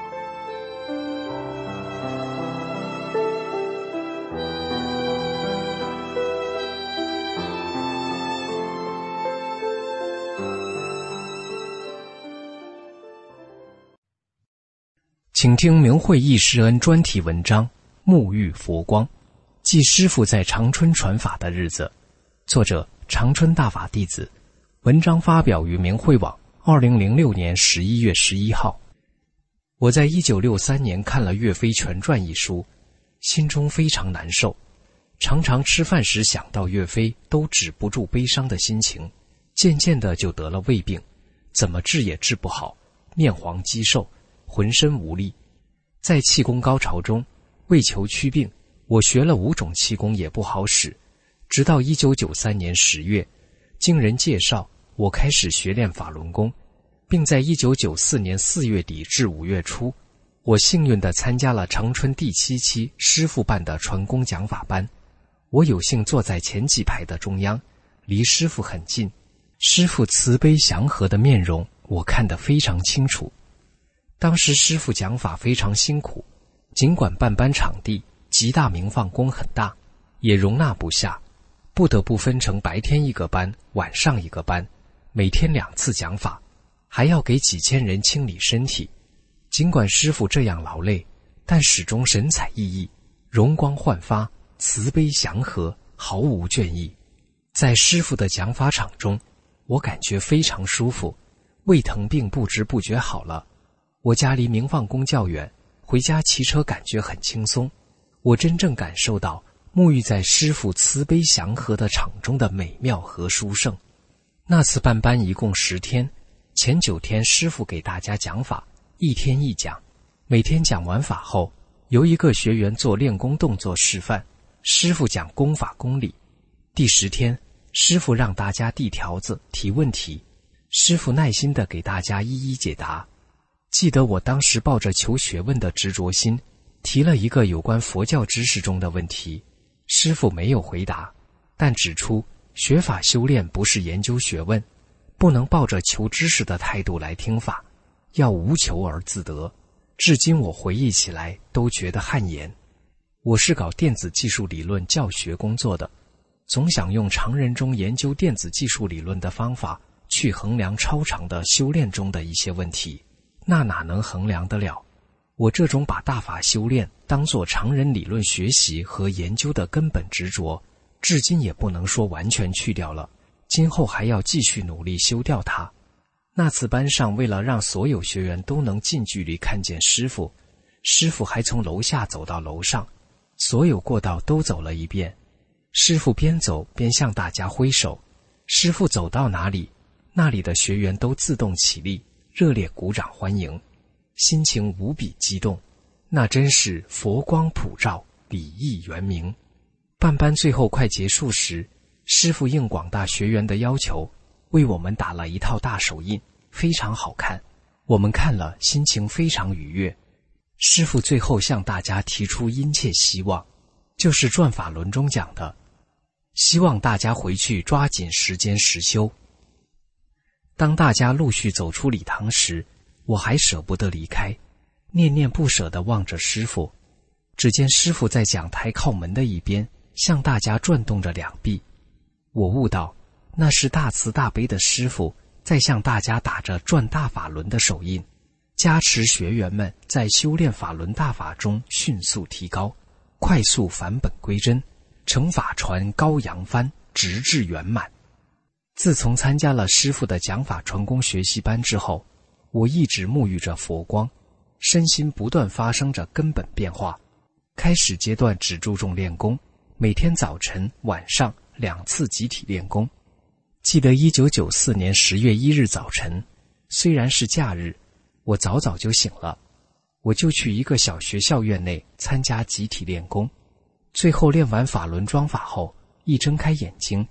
请听明慧忆师恩专题文章《沐浴佛光》，记师父在长春传法的日子。作者长春大法弟子。文章发表于明慧网，二零零六年十一月十一号。我在一九六三年看了《岳飞全传》一书，心中非常难受，常常吃饭时想到岳飞，都止不住悲伤的心情。渐渐的就得了胃病，怎么治也治不好，面黄肌瘦，浑身无力。在气功高潮中，为求祛病，我学了五种气功也不好使。直到一九九三年十月，经人介绍，我开始学练法轮功，并在一九九四年四月底至五月初，我幸运地参加了长春第七期师父办的传功讲法班。我有幸坐在前几排的中央，离师父很近，师父慈悲祥和的面容我看得非常清楚。当时师父讲法非常辛苦，尽管办班场地极大明放宫很大，也容纳不下，不得不分成白天一个班，晚上一个班，每天两次讲法，还要给几千人清理身体。尽管师父这样劳累，但始终神采奕奕，容光焕发，慈悲祥和，毫无倦意。在师父的讲法场中，我感觉非常舒服，胃疼病不知不觉好了。我家离明放宫较远，回家骑车感觉很轻松。我真正感受到沐浴在师父慈悲祥和的场中的美妙和殊胜。那次办班一共十天，前九天师父给大家讲法，一天一讲。每天讲完法后，由一个学员做练功动作示范，师父讲功法功理。第十天，师父让大家递条子提问题，师父耐心地给大家一一解答。记得我当时抱着求学问的执着心，提了一个有关佛教知识中的问题，师父没有回答，但指出学法修炼不是研究学问，不能抱着求知识的态度来听法，要无求而自得。至今我回忆起来都觉得汗颜。我是搞电子技术理论教学工作的，总想用常人中研究电子技术理论的方法去衡量超常的修炼中的一些问题，那哪能衡量得了？我这种把大法修炼当作常人理论学习和研究的根本执着，至今也不能说完全去掉了，今后还要继续努力修掉它。那次班上，为了让所有学员都能近距离看见师父，师父还从楼下走到楼上，所有过道都走了一遍。师父边走边向大家挥手，师父走到哪里，那里的学员都自动起立，热烈鼓掌欢迎，心情无比激动。那真是佛光普照，礼义圆明。办班最后快结束时，师父应广大学员的要求，为我们打了一套大手印，非常好看，我们看了心情非常愉悦。师父最后向大家提出殷切希望，就是转法轮中讲的，希望大家回去抓紧时间实修。当大家陆续走出礼堂时，我还舍不得离开，念念不舍地望着师父。只见师父在讲台靠门的一边向大家转动着两臂，我悟到那是大慈大悲的师父在向大家打着转大法轮的手印，加持学员们在修炼法轮大法中迅速提高，快速返本归真，乘法船高扬帆，直至圆满。自从参加了师父的讲法传功学习班之后，我一直沐浴着佛光，身心不断发生着根本变化。开始阶段只注重练功，每天早晨晚上两次集体练功。记得一九九四年十月一日早晨，虽然是假日，我早早就醒了，我就去一个小学校院内参加集体练功。最后练完法轮桩法后，一睁开眼睛，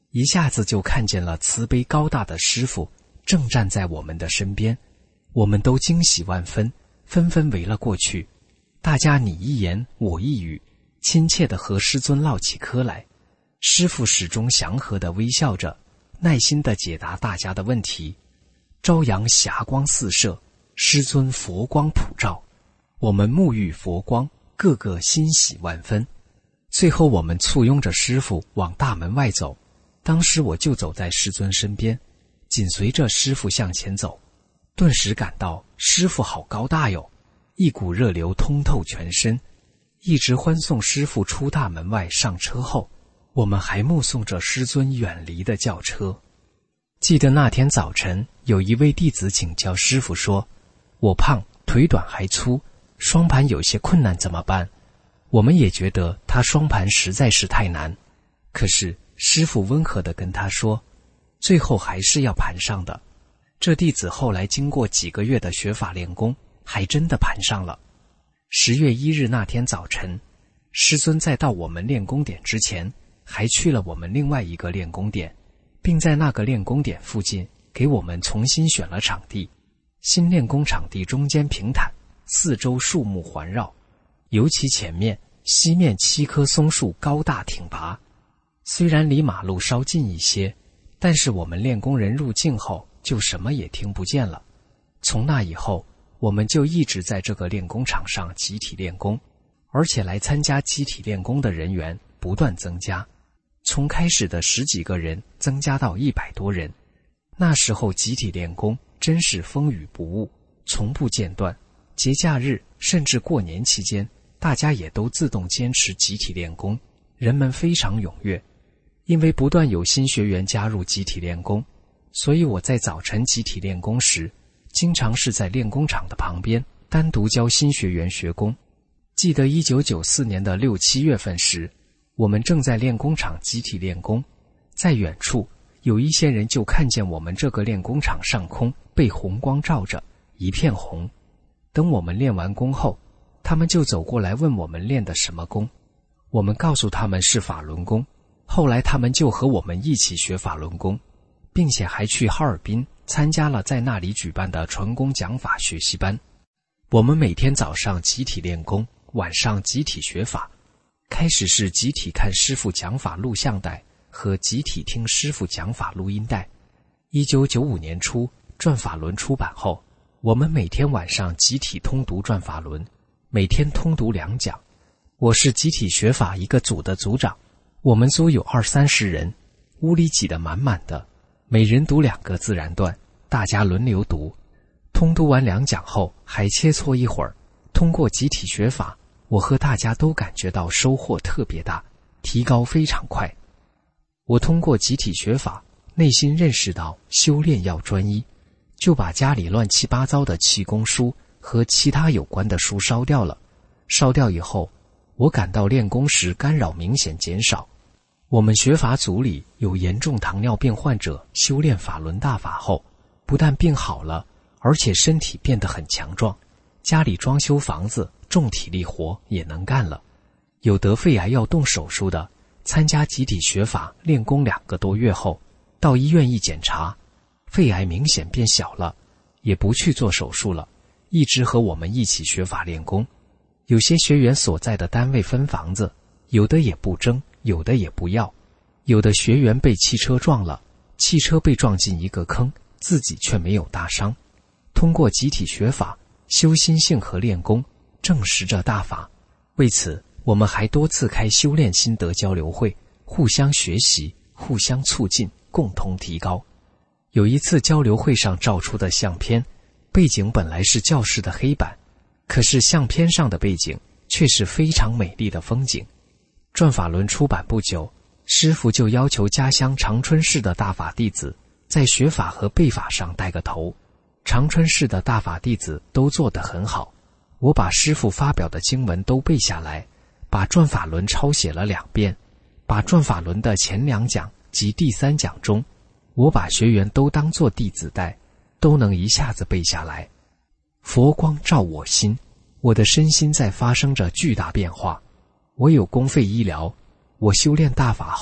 一下子就看见了慈悲高大的师父正站在我们的身边，我们都惊喜万分，纷纷围了过去。大家你一言我一语，亲切地和师尊唠起嗑来。师父始终祥和地微笑着，耐心地解答大家的问题。朝阳霞光四射，师尊佛光普照，我们沐浴佛光，个个欣喜万分。最后我们簇拥着师父往大门外走，当时我就走在师尊身边，紧随着师父向前走，顿时感到师父好高大哟，一股热流通透全身。一直欢送师父出大门外上车后，我们还目送着师尊远离的轿车。记得那天早晨，有一位弟子请教师父说，我胖，腿短还粗，双盘有些困难怎么办？我们也觉得他双盘实在是太难，可是师父温和地跟他说，最后还是要盘上的。这弟子后来经过几个月的学法练功，还真的盘上了。十月一日那天早晨，师尊在到我们练功点之前，还去了我们另外一个练功点，并在那个练功点附近给我们重新选了场地。新练功场地中间平坦，四周树木环绕，尤其前面西面七棵松树高大挺拔。虽然离马路稍近一些，但是我们练功人入境后就什么也听不见了。从那以后，我们就一直在这个练功场上集体练功，而且来参加集体练功的人员不断增加，从开始的十几个人增加到一百多人。那时候集体练功真是风雨不误，从不间断。节假日甚至过年期间，大家也都自动坚持集体练功，人们非常踊跃。因为不断有新学员加入集体练功，所以我在早晨集体练功时，经常是在练功场的旁边单独教新学员学功。记得一九九四年的六七月份时，我们正在练功场集体练功，在远处有一些人就看见我们这个练功场上空被红光照着，一片红。等我们练完功后，他们就走过来问我们练的什么功，我们告诉他们是法轮功。后来他们就和我们一起学法轮功，并且还去哈尔滨参加了在那里举办的传功讲法学习班。我们每天早上集体练功，晚上集体学法。开始是集体看师父讲法录像带和集体听师父讲法录音带。一九九五年初，转法轮出版后，我们每天晚上集体通读转法轮，每天通读两讲。我是集体学法一个组的组长，我们组有二三十人，屋里挤得满满的，每人读两个自然段，大家轮流读。通读完两讲后，还切磋一会儿。通过集体学法，我和大家都感觉到收获特别大，提高非常快。我通过集体学法，内心认识到修炼要专一，就把家里乱七八糟的气功书和其他有关的书烧掉了。烧掉以后，我感到练功时干扰明显减少。我们学法组里有严重糖尿病患者修炼法轮大法后，不但病好了，而且身体变得很强壮，家里装修房子重体力活也能干了。有得肺癌要动手术的，参加集体学法练功两个多月后，到医院一检查，肺癌明显变小了，也不去做手术了，一直和我们一起学法练功。有些学员所在的单位分房子，有的也不争，有的也不要。有的学员被汽车撞了，汽车被撞进一个坑，自己却没有大伤。通过集体学法修心性和练功，证实着大法。为此，我们还多次开修炼心得交流会，互相学习，互相促进，共同提高。有一次交流会上照出的相片，背景本来是教室的黑板，可是相片上的背景却是非常美丽的风景。转法轮出版不久，师父就要求家乡长春市的大法弟子在学法和背法上带个头。长春市的大法弟子都做得很好，我把师父发表的经文都背下来，把转法轮抄写了两遍。把转法轮的前两讲及第三讲中，我把学员都当作弟子带，都能一下子背下来。佛光照我心，我的身心在发生着巨大变化。我有公费医疗，我修炼大法后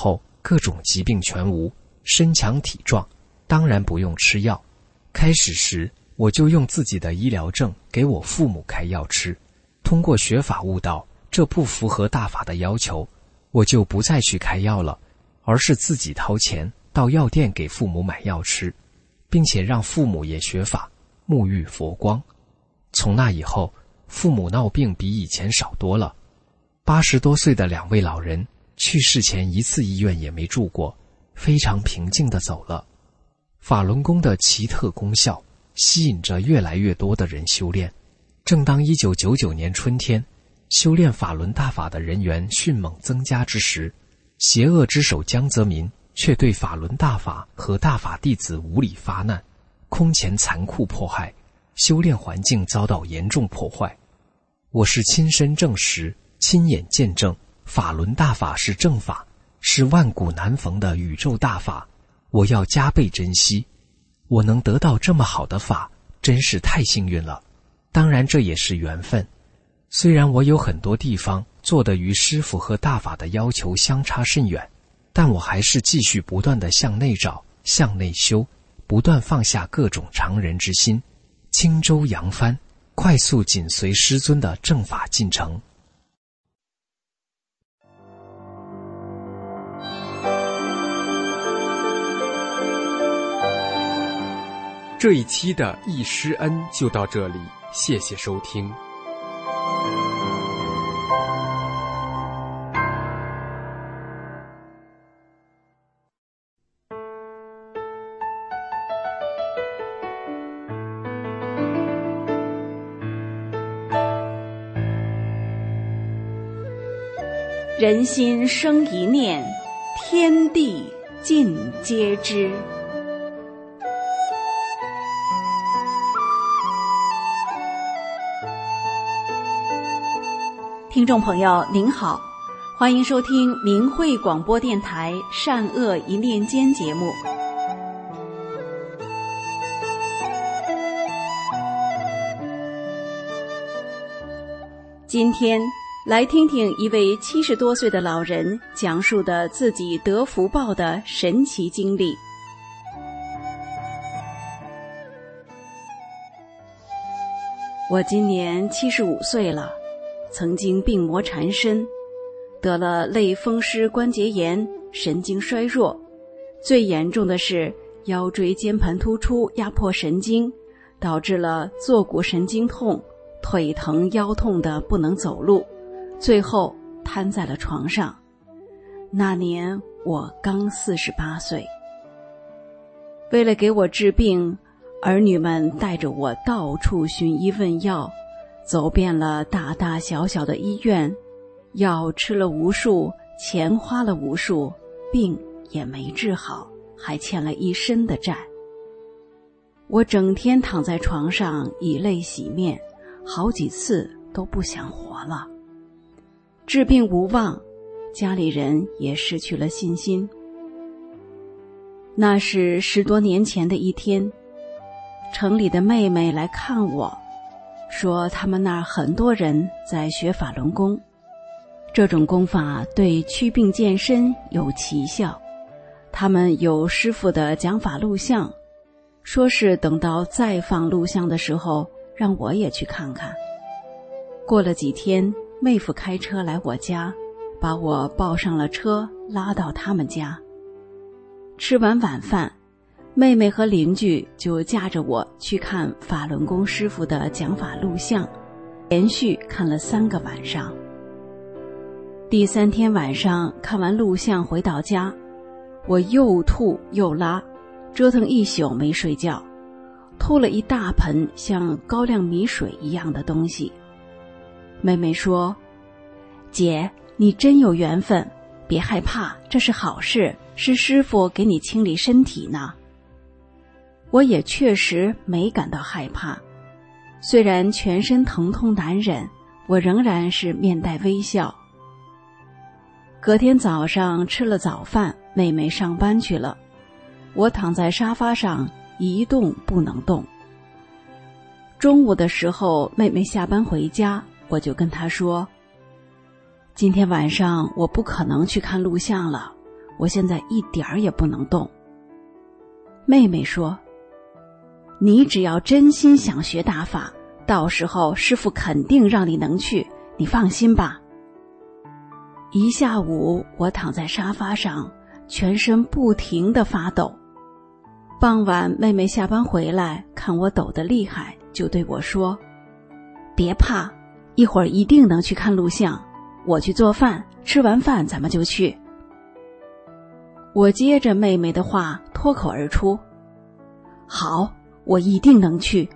各种疾病全无，身强体壮，当然不用吃药。开始时我就用自己的医疗证给我父母开药吃，通过学法悟道，这不符合大法的要求，我就不再去开药了，而是自己掏钱到药店给父母买药吃，并且让父母也学法，沐浴佛光。从那以后，父母闹病比以前少多了。八十多岁的两位老人去世前一次医院也没住过，非常平静地走了。法轮功的奇特功效吸引着越来越多的人修炼。正当一九九九年春天，修炼法轮大法的人员迅猛增加之时，邪恶之首江泽民却对法轮大法和大法弟子无理发难，空前残酷迫害，修炼环境遭到严重破坏。我是亲身证实，亲眼见证，法轮大法是正法，是万古难逢的宇宙大法，我要加倍珍惜。我能得到这么好的法，真是太幸运了。当然这也是缘分。虽然我有很多地方做得与师父和大法的要求相差甚远，但我还是继续不断地向内找，向内修，不断放下各种常人之心，轻舟扬帆，快速紧随师尊的正法进程。 这一期的易师恩就到这里，谢谢收听。 人心生一念，天地尽皆知。听众朋友您好，欢迎收听明慧广播电台善恶一念间节目。今天来听听一位七十多岁的老人讲述的自己得福报的神奇经历。我今年七十五岁了，曾经病魔缠身，得了类风湿关节炎，神经衰弱，最严重的是腰椎间盘突出压迫神经，导致了坐骨神经痛，腿疼腰痛的不能走路，最后瘫在了床上。那年我刚四十八岁。为了给我治病，儿女们带着我到处寻医问药，走遍了大大小小的医院，药吃了无数，钱花了无数，病也没治好，还欠了一身的债。我整天躺在床上以泪洗面，好几次都不想活了。治病无望，家里人也失去了信心。那是十多年前的一天，城里的妹妹来看我，说他们那儿很多人在学法轮功，这种功法对祛病健身有奇效。他们有师父的讲法录像，说是等到再放录像的时候让我也去看看。过了几天，妹夫开车来我家，把我抱上了车，拉到他们家。吃完晚饭，妹妹和邻居就架着我去看法轮功师傅的讲法录像，连续看了三个晚上。第三天晚上看完录像回到家，我又吐又拉，折腾一宿没睡觉，吐了一大盆像高粱米水一样的东西。妹妹说：“姐，你真有缘分，别害怕，这是好事，是师父给你清理身体呢。”我也确实没感到害怕，虽然全身疼痛难忍，我仍然是面带微笑。隔天早上吃了早饭，妹妹上班去了，我躺在沙发上一动不能动。中午的时候，妹妹下班回家，我就跟她说：“今天晚上我不可能去看录像了， 我现在一点儿也不能动。妹妹说，你只要真心想学大法，到时候师父肯定让你能去，你放心吧。一下午我躺在沙发上，全身不停地发抖。傍晚妹妹下班回来，看我抖得厉害，就对我说，别怕，一会儿一定能去看录像，我去做饭，吃完饭咱们就去。我接着妹妹的话脱口而出，好，我一定能去。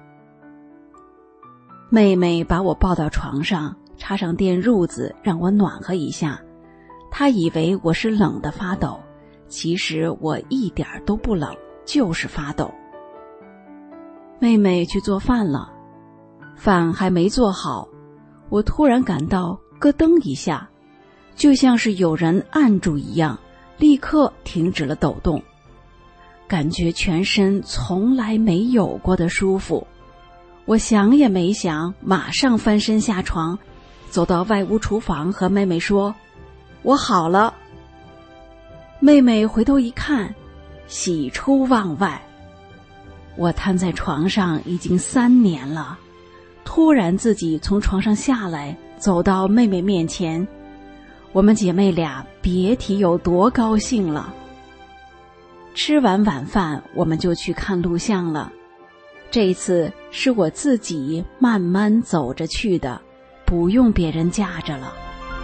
妹妹把我抱到床上，插上电褥子让我暖和一下。她以为我是冷得发抖，其实我一点都不冷，就是发抖。妹妹去做饭了，饭还没做好，我突然感到咯噔一下，就像是有人按住一样，立刻停止了抖动，感觉全身从来没有过的舒服。我想也没想，马上翻身下床，走到外屋厨房和妹妹说，我好了。妹妹回头一看，喜出望外。我瘫在床上已经三年了，突然自己从床上下来，走到妹妹面前，我们姐妹俩别提有多高兴了。吃完晚饭，我们就去看录像了。这一次是我自己慢慢走着去的，不用别人架着了。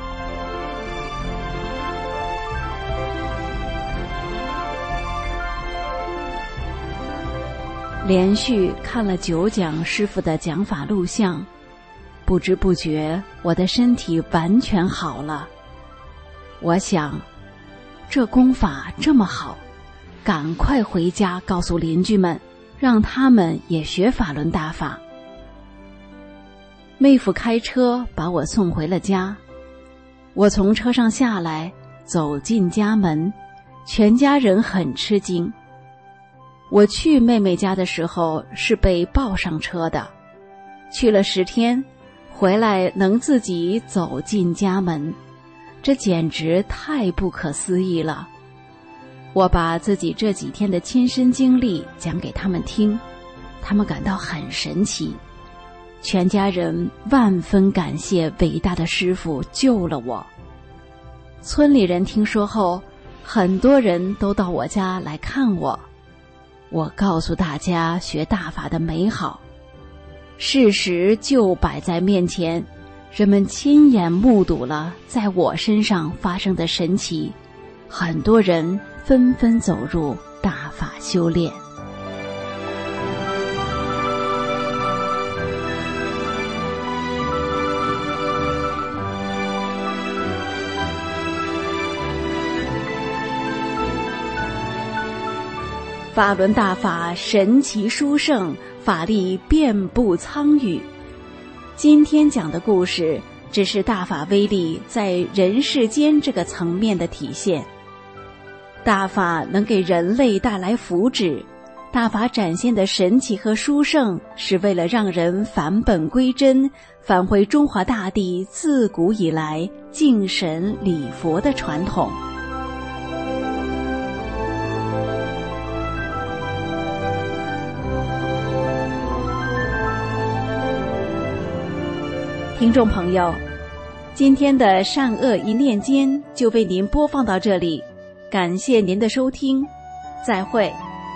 连续看了九讲师父的讲法录像，不知不觉我的身体完全好了。我想，这功法这么好，赶快回家告诉邻居们，让他们也学法轮大法。妹夫开车把我送回了家，我从车上下来，走进家门，全家人很吃惊。我去妹妹家的时候是被抱上车的，去了十天，回来能自己走进家门，这简直太不可思议了。我把自己这几天的亲身经历讲给他们听，他们感到很神奇。全家人万分感谢伟大的师父救了我。村里人听说后，很多人都到我家来看我。我告诉大家学大法的美好，事实就摆在面前，人们亲眼目睹了在我身上发生的神奇，很多人纷纷走入大法修炼。法轮大法神奇殊胜，法力遍布苍宇。今天讲的故事只是大法威力在人世间这个层面的体现。大法能给人类带来福祉，大法展现的神奇和殊胜，是为了让人返本归真，返回中华大地自古以来敬神礼佛的传统。听众朋友，今天的善恶一念间就为您播放到这里，感谢您的收听，再会。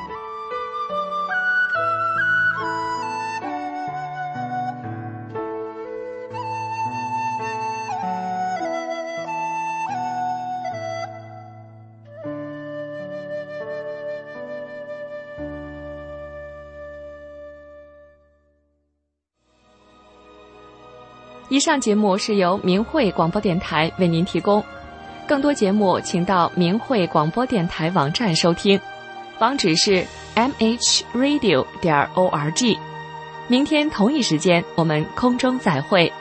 以上节目是由明慧广播电台为您提供，更多节目请到明慧广播电台网站收听，网址是 m h radio 点 org。明天同一时间我们空中再会。